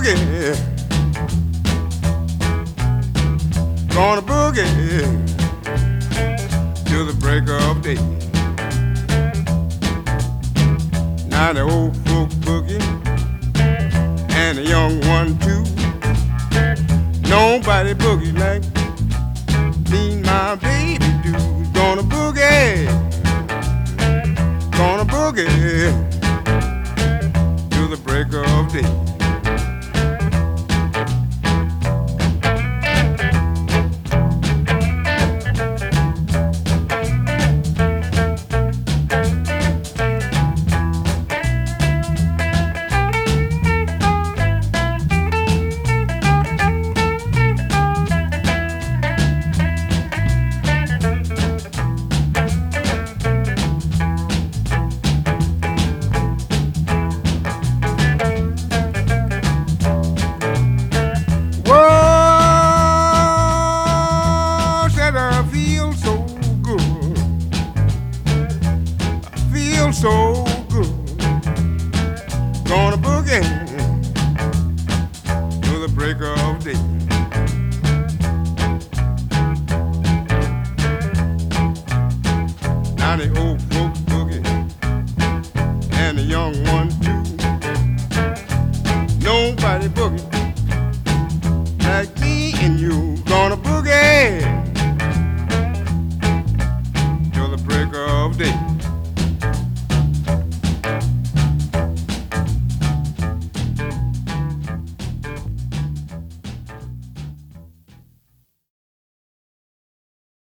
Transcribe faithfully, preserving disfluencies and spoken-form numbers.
boogie, gonna boogie till the break of day. Now the old folk boogie and the young one too. Nobody boogie like me, my baby do. Gonna boogie, gonna boogie till the break of day. So good, gonna boogie till the break of day. Now the old folks boogie and the young one